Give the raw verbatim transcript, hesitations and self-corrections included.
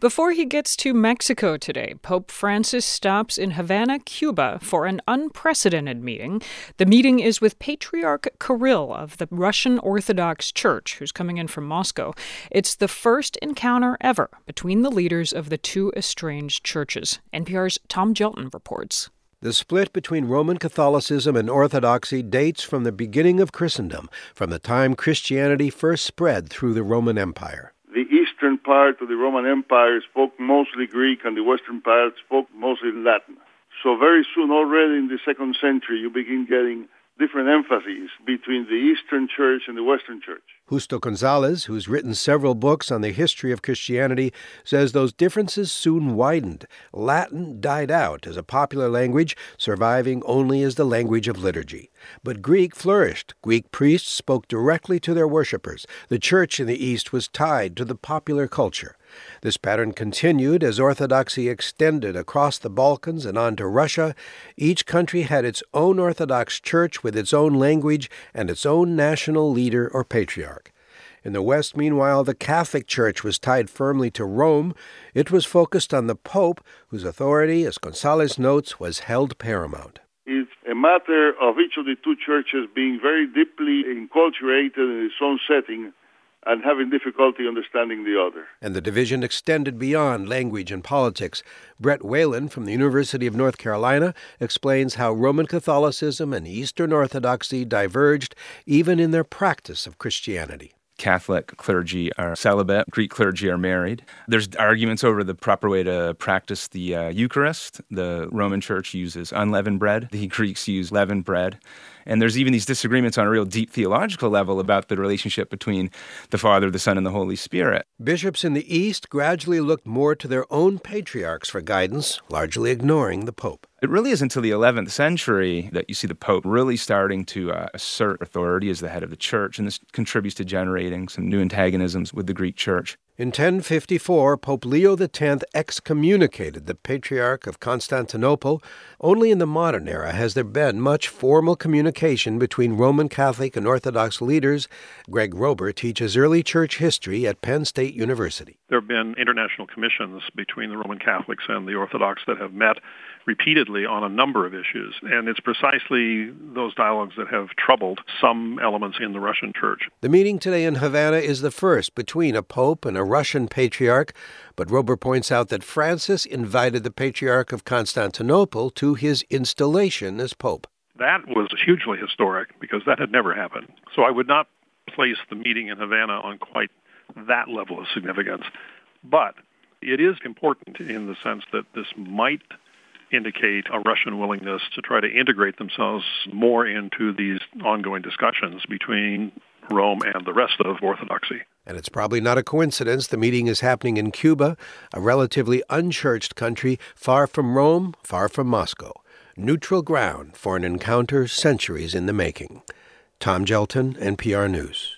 Before he gets to Mexico today, Pope Francis stops in Havana, Cuba, for an unprecedented meeting. The meeting is with Patriarch Kirill of the Russian Orthodox Church, who's coming in from Moscow. It's the first encounter ever between the leaders of the two estranged churches. N P R's Tom Gelton reports. The split between Roman Catholicism and Orthodoxy dates from the beginning of Christendom, from the time Christianity first spread through the Roman Empire. The eastern part of the Roman Empire spoke mostly Greek, and the western part spoke mostly Latin. So very soon, already in the second century, you begin getting different emphases between the Eastern Church and the Western Church. Justo Gonzalez, who's written several books on the history of Christianity, says those differences soon widened. Latin died out as a popular language, surviving only as the language of liturgy. But Greek flourished. Greek priests spoke directly to their worshippers. The church in the East was tied to the popular culture. This pattern continued as Orthodoxy extended across the Balkans and on to Russia. Each country had its own Orthodox church with its own language and its own national leader or patriarch. In the West, meanwhile, the Catholic Church was tied firmly to Rome. It was focused on the Pope, whose authority, as Gonzalez notes, was held paramount. It's a matter of each of the two churches being very deeply enculturated in its own setting and having difficulty understanding the other. And the division extended beyond language and politics. Brett Whalen from the University of North Carolina explains how Roman Catholicism and Eastern Orthodoxy diverged even in their practice of Christianity. Catholic clergy are celibate, Greek clergy are married. There's arguments over the proper way to practice the uh, Eucharist. The Roman Church uses unleavened bread. The Greeks use leavened bread. And there's even these disagreements on a real deep theological level about the relationship between the Father, the Son, and the Holy Spirit. Bishops in the East gradually looked more to their own patriarchs for guidance, largely ignoring the Pope. It really is until the eleventh century that you see the Pope really starting to uh, assert authority as the head of the Church, and this contributes to generating some new antagonisms with the Greek Church. In ten fifty-four, Pope Leo the Tenth excommunicated the Patriarch of Constantinople. Only in the modern era has there been much formal communication between Roman Catholic and Orthodox leaders. Greg Rober teaches early church history at Penn State University. There have been international commissions between the Roman Catholics and the Orthodox that have met repeatedly on a number of issues, and it's precisely those dialogues that have troubled some elements in the Russian Church. The meeting today in Havana is the first between a pope and a Russian patriarch, but Rober points out that Francis invited the Patriarch of Constantinople to his installation as pope. That was hugely historic because that had never happened. So I would not place the meeting in Havana on quite that level of significance. But it is important in the sense that this might indicate a Russian willingness to try to integrate themselves more into these ongoing discussions between Rome and the rest of Orthodoxy. And it's probably not a coincidence the meeting is happening in Cuba, a relatively unchurched country far from Rome, far from Moscow. Neutral ground for an encounter centuries in the making. Tom Gelton, N P R News.